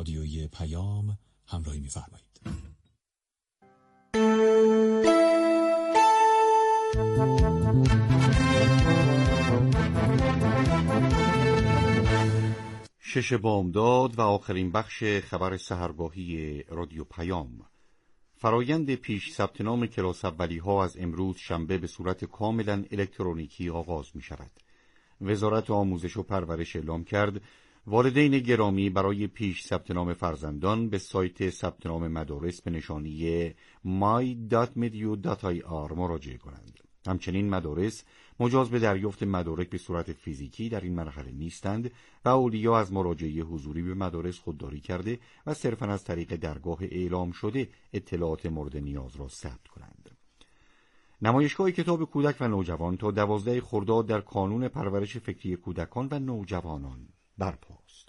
رادیویی پیام همراهی می‌فرمایید. شش بامداد و آخرین بخش خبر سحرگاهی رادیو پیام. فرایند پیش ثبت نام کلاس اولی‌ها از امروز شنبه به صورت کاملا الکترونیکی آغاز می شود. وزارت آموزش و پرورش اعلام کرد والدین گرامی برای پیش ثبت نام فرزندان به سایت ثبت نام مدارس به نشانی my.medu.ir مراجعه کنند. همچنین مدارس مجاز به دریافت مدارک به صورت فیزیکی در این مرحله نیستند و اولیا از مراجعه حضوری به مدارس خودداری کرده و صرفاً از طریق درگاه اعلام شده اطلاعات مورد نیاز را ثبت کنند. نمایشگاه کتاب کودک و نوجوان تا 12 خرداد در کانون پرورش فکری کودکان و نوجوانان برپاست.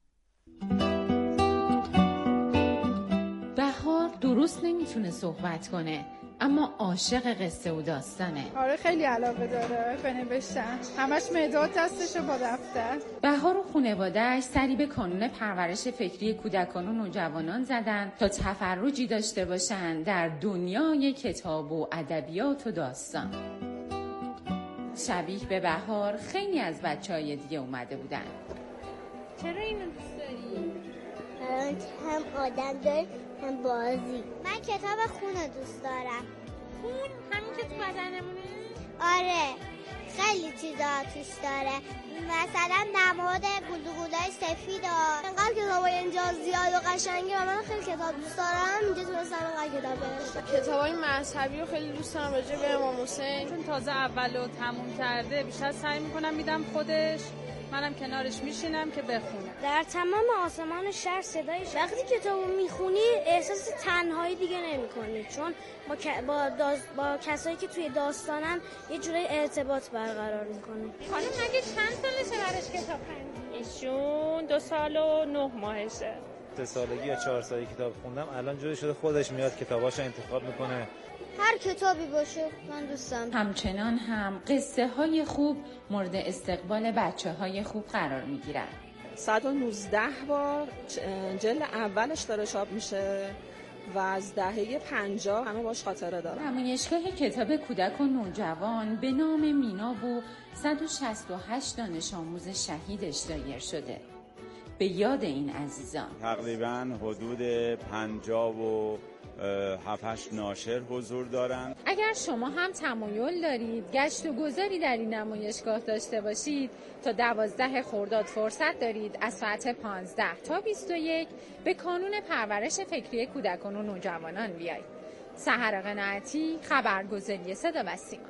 بهار درست نمیتونه صحبت کنه، اما عاشق قصه و داستانه. آره خیلی علاقه داره به نوشتن، همش مداد دستشو با دفتر. بهار و خانواده‌اش سری به کانون پرورش فکری کودکان و نوجوانان زدن تا تفرجی داشته باشن در دنیای کتاب و ادبیات و داستان. شبیه به بهار خیلی از بچه‌های دیگه اومده بودن. چرا اینو دوست داری؟ هم آدم داره هم بازی. من کتاب خونو دوست دارم. خون؟ همین که تو بدنمونه؟ آره خیلی چیزا توش داره، مثلا نماد گلدوگلای سفید ها. انقدر کتابای اینجا زیاد و قشنگه و من خیلی کتاب دوست دارم. اینجا تونستم انقدر کتاب بنویسم. کتابای مذهبی رو خیلی دوست دارم راجع به امام حسین، چون تازه اولو تموم کرده. بیشتر سعی میکنم میدم خودش، منم کنارش میشینم که بخونم. در تمام آسمان شهر صدای وقتی کتابو میخونی احساس تنهایی دیگه نمیکنی، چون با کسایی که توی داستانن یه جوری ارتباط برقرار میکنه. خانم مگه چند سالشه براش کتاب خوندی؟ ایشون 2 سال و 9 ماهشه. 3 سالگی یا 4 سالگی کتاب خوندم، الان جوری شده خودش میاد کتاباشو انتخاب میکنه. هر کتابی باشه من دوستم. همچنان هم قصه های خوب مورد استقبال بچه های خوب قرار می گیرن. 119 بار جلد اولش داره چاپ میشه و از دهه 50 همه باش خاطره دارن. نمایشگاه کتاب کودک و نوجوان به نام مینا و 168 دانش آموز شهیدش دایر شده. به یاد این عزیزان تقریباً حدود 57 ناشر حضور دارند. اگر شما هم تمایل دارید گشت و گذاری در این نمایشگاه داشته باشید، تا 12 خرداد فرصت دارید از ساعت 15 تا 21 به کانون پرورش فکری کودکان و نوجوانان بیایید. سحر قناعتی، خبرگزاری صدا و سیما.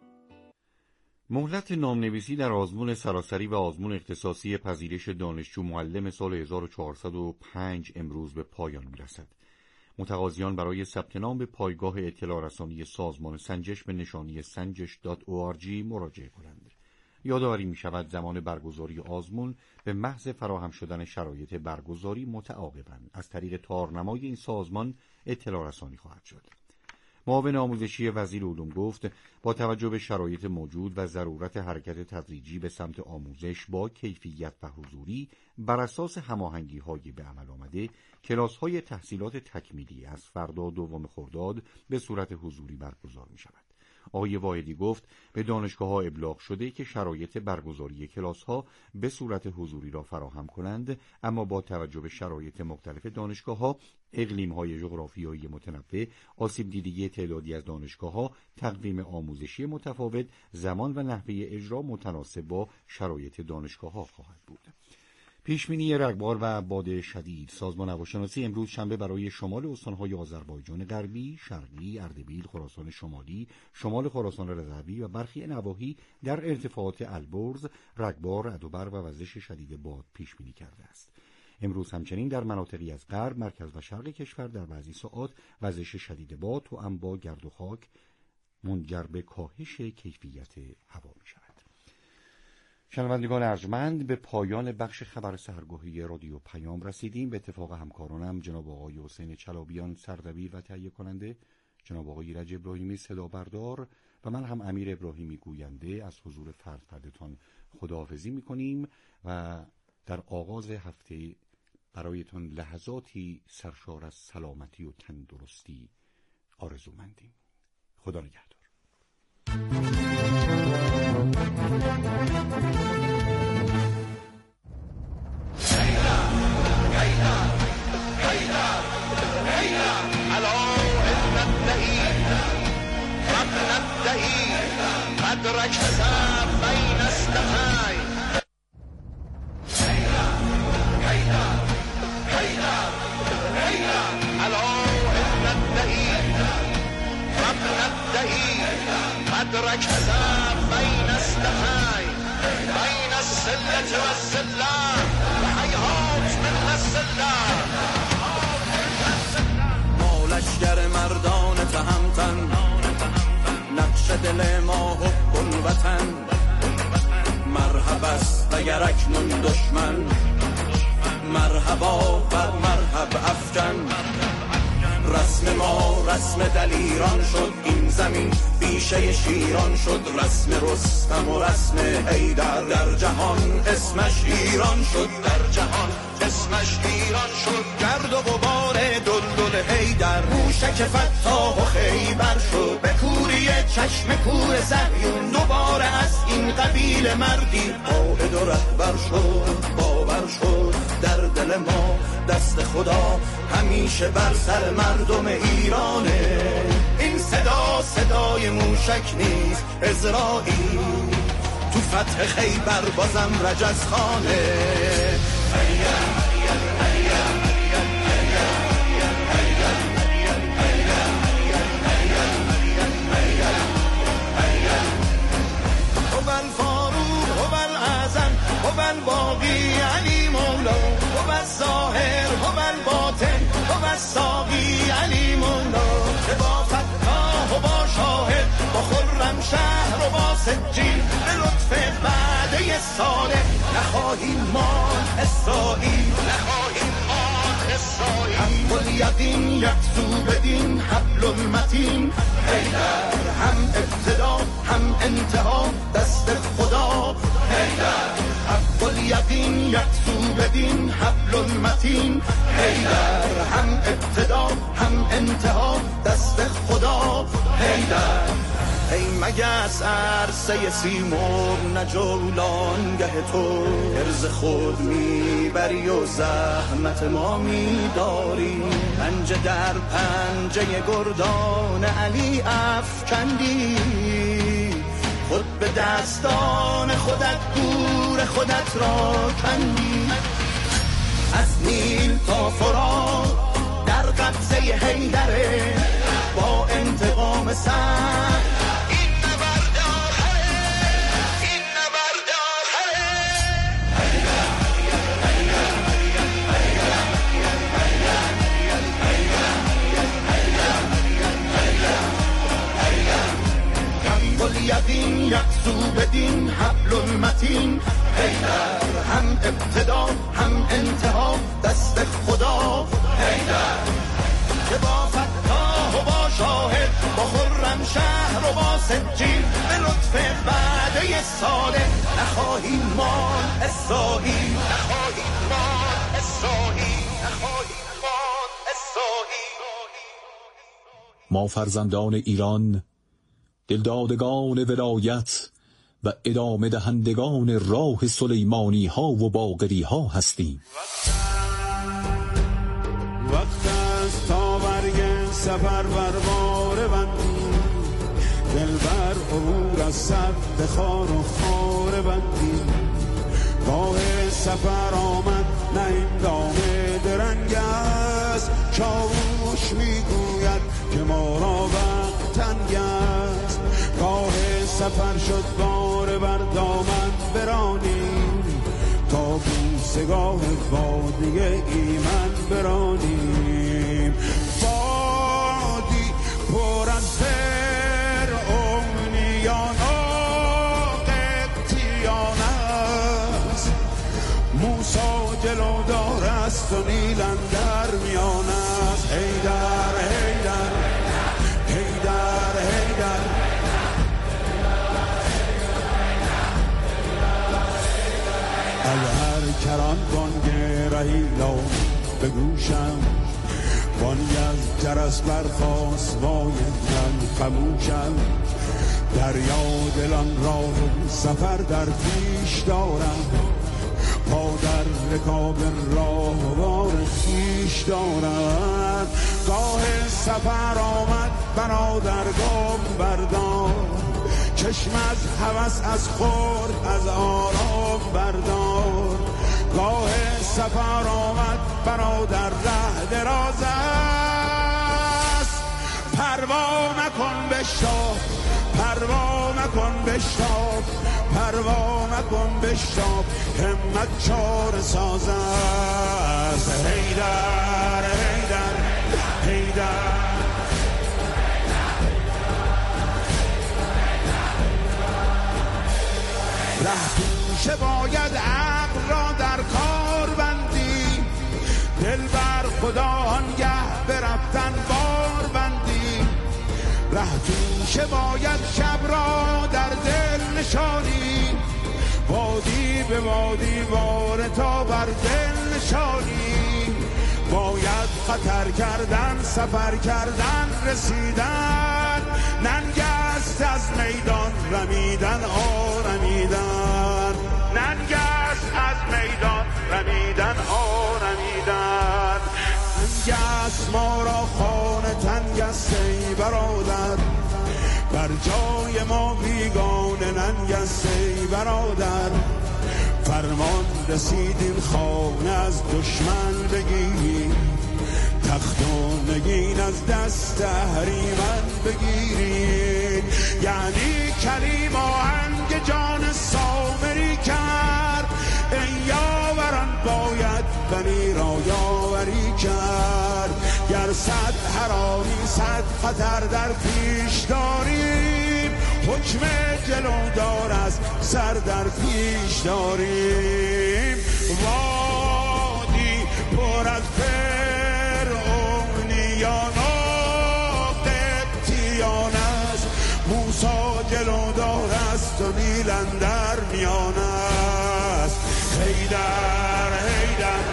مهلت نامنویسی در آزمون سراسری و آزمون اختصاصی پذیرش دانشجو معلم سال 1405 امروز به پایان می‌رسد. متقاضیان برای ثبت نام به پایگاه اطلاع رسانی سازمان سنجش به نشانی sanjesh.org مراجعه کنند. یادآوری می‌شود زمان برگزاری آزمون به محض فراهم شدن شرایط برگزاری متعاقباً از طریق تارنمای این سازمان اطلاع رسانی خواهد شد. معاون آموزشی وزیر علوم گفت با توجه به شرایط موجود و ضرورت حرکت تدریجی به سمت آموزش با کیفیت و حضوری بر اساس هماهنگی‌های به عمل آمده، کلاس‌های تحصیلات تکمیلی از فردا 2 خرداد به صورت حضوری برگزار می‌شود. آقای واحدی گفت به دانشگاه‌ها ابلاغ شده که شرایط برگزاری کلاس‌ها به صورت حضوری را فراهم کنند، اما با توجه به شرایط مختلف دانشگاه‌ها، اقلیم‌های جغرافیایی متنوع، آسیب دیدگی تعدادی از دانشگاه‌ها، تقویم آموزشی متفاوت، زمان و نحوه اجرا متناسب با شرایط دانشگاه‌ها خواهد بود. پیشبینی رگبار و باد شدید. سازمان هواشناسی امروز شنبه برای شمال استان‌های آذربایجان غربی، شرقی، اردبیل، خراسان شمالی، شمال خراسان رضوی و برخی نواحی در ارتفاعات البرز رگبار، عدوبر و وزش شدید باد پیشبینی کرده است. امروز همچنین در مناطقی از غرب، مرکز و شرق کشور در بعضی ساعات وزش شدید باد توأم با گرد و خاک منجر به کاهش کیفیت هوا می‌شود. شنوندگان ارجمند، به پایان بخش خبر سحرگاهی رادیو پیام رسیدیم. به اتفاق همکارانم جناب آقای حسین چلابیان سردبیر و تهیه کننده، جناب آقای رج ابراهیمی صدا بردار و من هم امیر ابراهیمی گوینده از حضور فرد فردتان خداحافظی می‌کنیم و در آغاز هفته برایتان لحظاتی سرشار از سلامتی و تندرستی آرزومندیم. خدا نگهدار. لشگر مردان تهمتن، نقش دل ما حب وطن. مرحب است اگر اکنون دشمن، مرحبا بر مرحب افکن. رسم ما رسم دلیران شد، این زمین بیشه شیران شد. رسم رستم و رسم حیدر، در جهان اسمش ایران شد. در جهان اسمش ایران شد. گرد و غبار دلدل حیدر، موشک فتاح و خیبر شد. به کوری چشم کور صهیون دوباره از این قبیل مردی قائد و رهبر شد. باور شد در دل ما دست خدا همیشه بر سر مردم ایرانه. این صدا صدای موشک نیست عزرائیل، تو فتح خیبر بازم رجزخانه. هوال فاروق هوال اعظم هوال باقی علی مولا، هوال ظاهر هوال باطن هوال ساقی علی مولا. که با فتح و با شاهد، با خرم شهر و با سجین، به لطف بعده صالح نخواهیم مان اسرائیل، نخواهیم مان اسرائیل. حق الیقین یقصو بدین حبل المتین حیدر، هم ابتدا هم انتها دست خدا حیدر. حق الیقین یقصو بدین حبل المتین حیدر، هم ابتدا هم انتها دست خدا حیدر. ای مگس عرصه سیمرغ نه جولانگه تو، ارز خود میبری و زحمت ما میداری. پنجه در پنجه گردان علی افکندی، خود به دستان خودت گور خودت را کندی. از نیل تا فرات در قبضه حیدره، با انتقام سر این نبرد آخره، این نبرد آخره. حق الیقین یقصو بدین حبل المتین حیدر، هم ابتدا هم انتها دست خدا حیدر. که با فتح و با شاهد، با خرم شهر و با سجین، به لطف بعده صالح نخواهیم مان اسرائیل، نخواهیم مان اسرائیل، نخواهیم مان اسرائیل. ما فرزندان ایران، دلدادگان ولایت و ادامه دهندگان راه سلیمانی ها و باقری ها هستیم. وقت است تا برگ سفر برباره بندیم، دل بر عبور از سد خار و خاره بندیم. راه سفر آمد نه این دام درنگ است، چاوش میگوید که ما را وقت تنگ است. راه سفر شد باره بر دامن برانیم، تا بوسگاه وادی ایمن برانیم. وادی پر از زر امنیان و قبطیان است، موسی جلودار است و نیل اندر میان است. حیدر حیدر حیدر حیدر، اگر کران بانگ رهیلان به گوشم، بانگ از جرس برخاست وای من خموشم. دریا دلان راه سفر در پیش دارم، پا در رکاب راهوار پیش دارم. گاه سفر آمد برادر گام بردار، چشم از هوس از خورد از آرام بردار. گاه سفر آمد برادر ره دراز است، پروا نکن بشتاب، پروا نکن بشتاب، پروا نکن بشتاب، همت چار ساز است. حیدر حیدر حیدر ره پیشه باید عقل را در کار بندی، دل بر خدا آنگه برفتن بار بندی. ره پیشه باید شب را در دل نشانی، وادی به وادی واره تا بر دل نشانی. باید خطر کردن سفر کردن رسیدن، ننگ است از میدان رمیدن آرمیدن. ننگ است از میدان رمیدن آرمیدن. ننگ است ما را خانه تنگ است ای برادر، بر جای ما بیگانه ننگ است ای برادر. فرمان رسیدیم خانه از دشمن بگیریم، تخت و نگین از دست اهریمن بگیریم. یعنی کلیم آهنگ جان سامری کرد، ای یاوران باید بنی را یاوری کرد. گر صد حرامی صد خطر در پیش داریم، حکم جلودار از سر در پیش داریم. وادی پر از فرعونیان و قبطیان است، موسی جلودار است و نیل اندر میان است. حیدر حیدر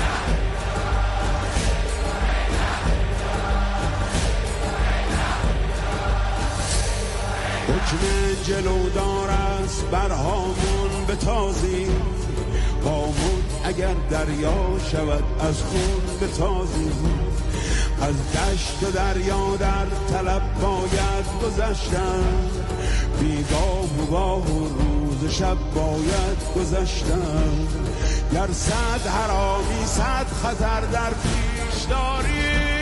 حکم جلودار است بر هامون بتازیم، هامون اگر دریا شود از خون بتازیم. از دشت و دریا در طلب باید گذشتن، بیگاه و گاه و روز شب باید گذشتن. گر صد حرامی صد خطر در پیش داریم،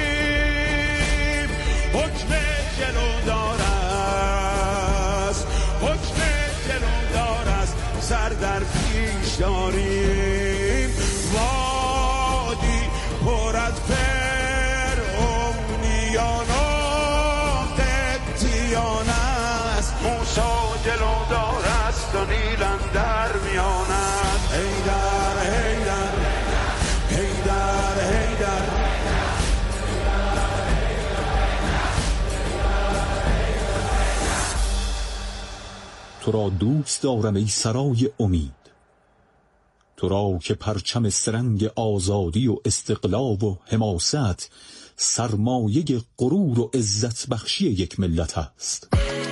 حکم جلودار است، حکم جلودار است سر در پیش داریم. وادی پر از فرعونیان و قبطیان است، موسی جلودار است و نیل اندر میان است. حیدر حیدر حیدر حیدر تو را دوست دارم ای سرای امید، تو را که پرچم سرنگ آزادی و استقلال و حماست، سرمایه غرور و عزت بخشی یک ملت است.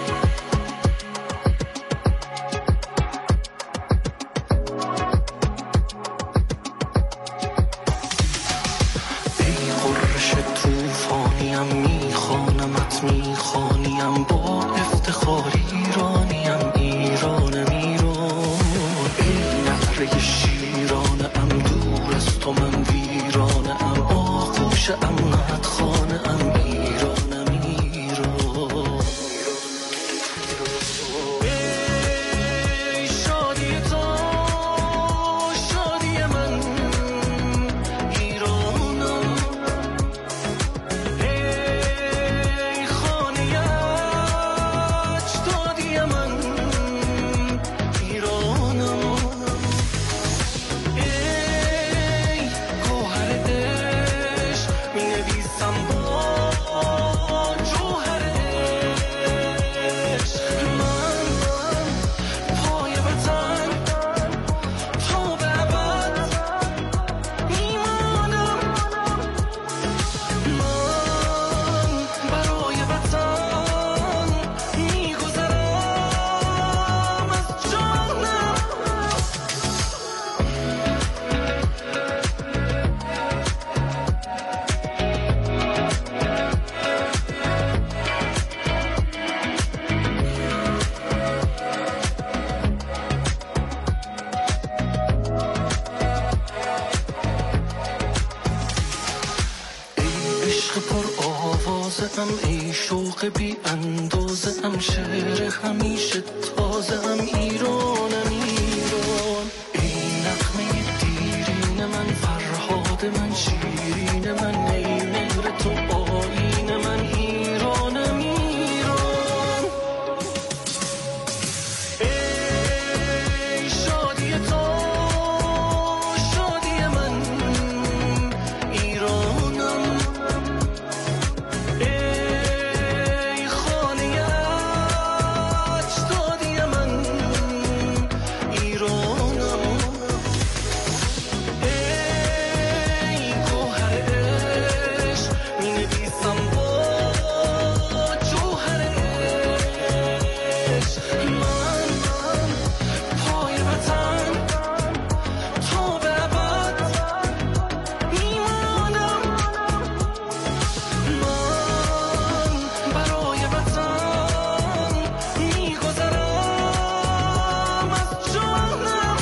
ای قرش توفانیم میخوانمت میخوانیم با افتخار ایرانیم ایرانم ایران. ای نهره شیرانم دور از تو من ویرانم، آغوش امنت خانم ایرانم ایران. ای شادی تو شادی من ایرانم، ای خانه اجدادی من ایرانم. ای گوهر عشق می پر آوازه ام، ای شوق بی اندازه ام، شعر همیشه تازه ام، ایرانم ایران. ای نغمه دیرین من، فرهاد من، شیرین من، ای مهر تو آیین من، ایرانم ایران. ای شادی تو شادی من، ایرانم. ای خانه اجدادی من، ایرانم. ای گوهر عشق می‌نویسم با جوهر عشق، من پای وطن تا به ابد میمانم. من برای وطن میگذرم از جانم.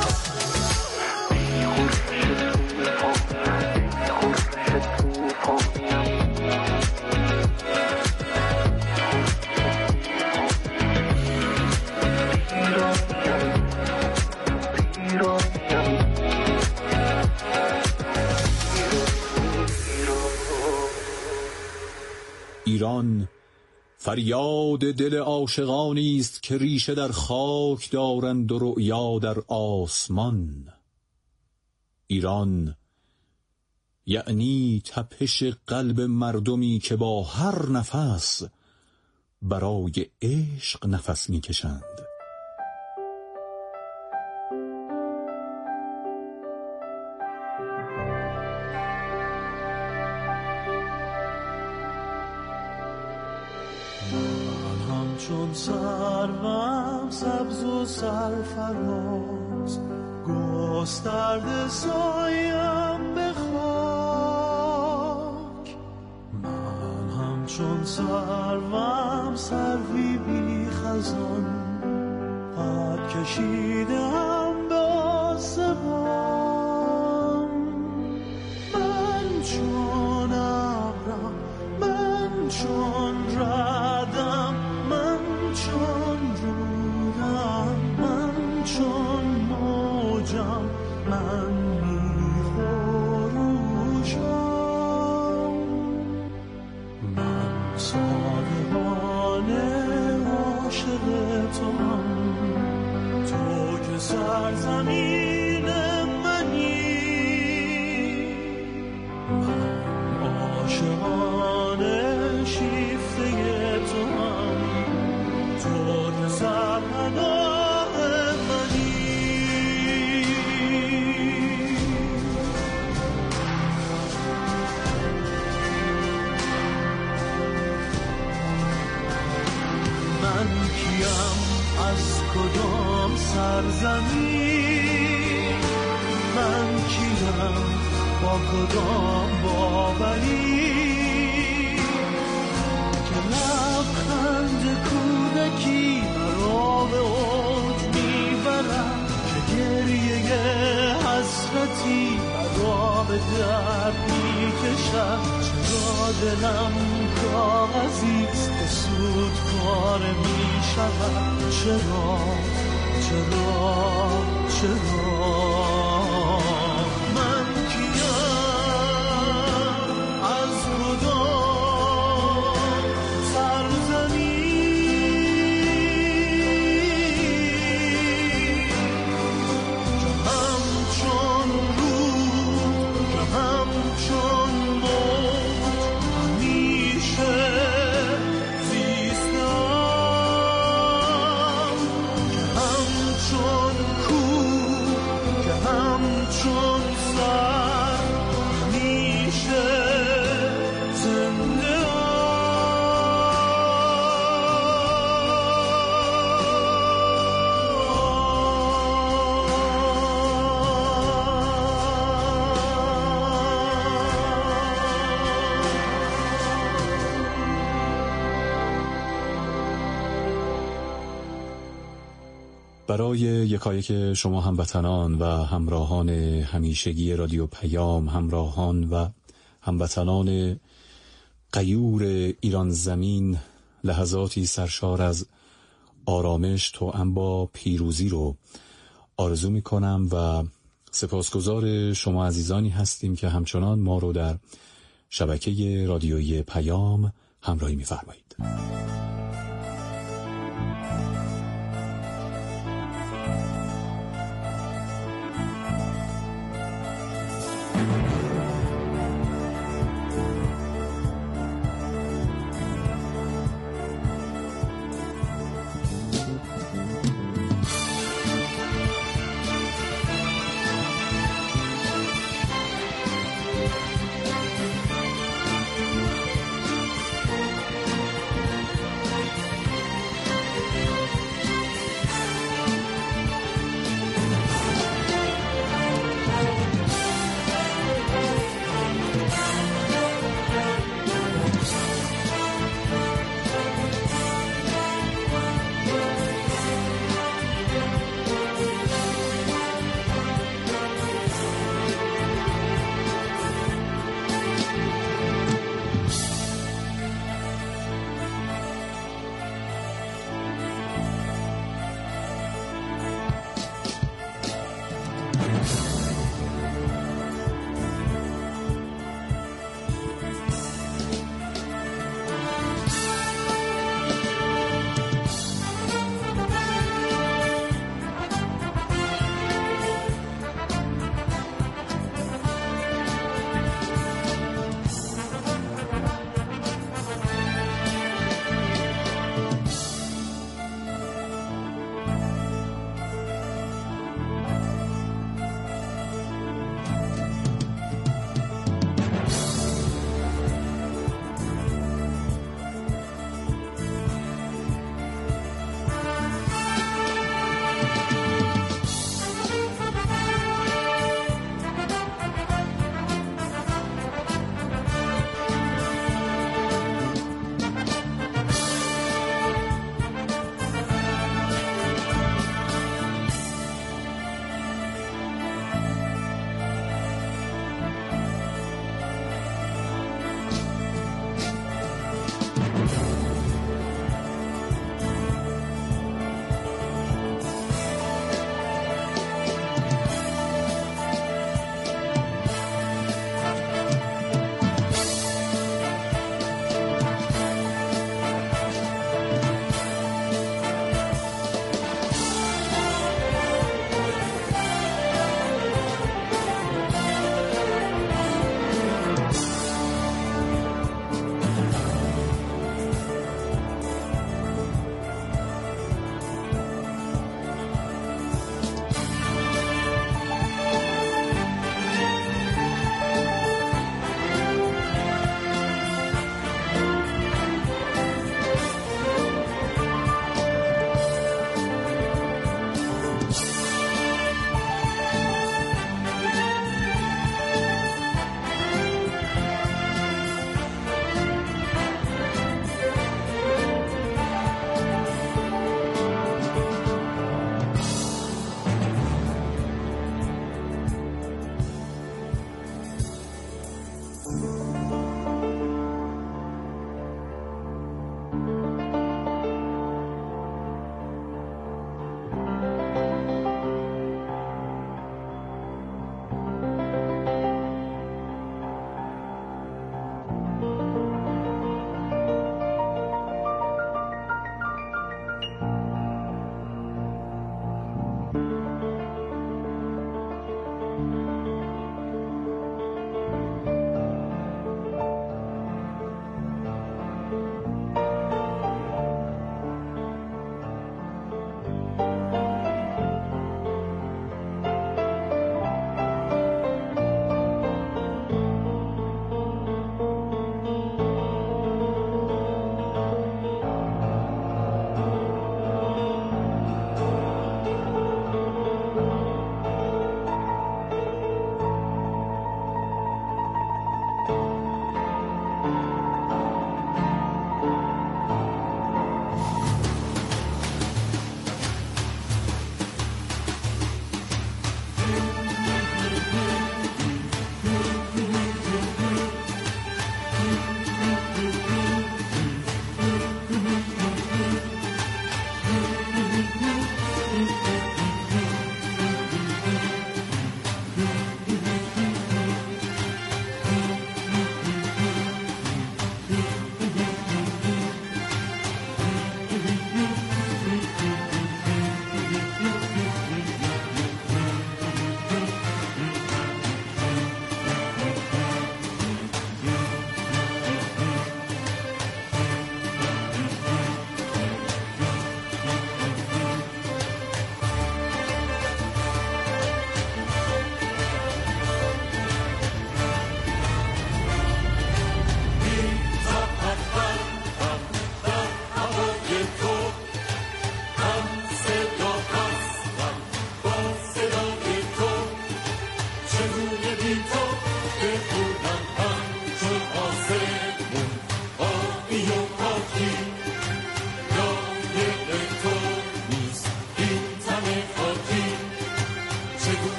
ایران فریاد دل عاشقانی است که ریشه در خاک دارند و رؤیا در آسمان. ایران یعنی تپش قلب مردمی که با هر نفس برای عشق نفس میکشند. چون سروم سبز و سرفراز، گسترده سایم به خاک. من همچون سروم سروی بی خزان، قد کشیدم به آسمان. من چون ابرم، من چون ردم، من چون رودم، من چون موجم، من می‌خروشم. من صادقانه عاشق توام، تو که سرزمین منی. من عاشقانه شیفته توام، تو که سرپناه منی. من کیم از کدام سرزمین، من کیم با کدام باوری، که لبخند کودکی مرا به اوج میبرم، که گریه حسرتی مرا به درد میکشد. چرا دلم کاغذیست که سود پاره میشود؟ چرا من کیم از کدام سرزمین، که همچون رود، که همچون موج همیشه زیستم، که همچون کوه، که همچون سر همیشه زنده برای یکایک شما هموطنان و همراهان همیشگی رادیو پیام، همراهان و هموطنان غیور ایران زمین لحظاتی سرشار از آرامش توأم با پیروزی رو آرزو می کنم و سپاسگزار شما عزیزانی هستیم که همچنان ما رو در شبکه رادیویی پیام همراهی می فرمایید.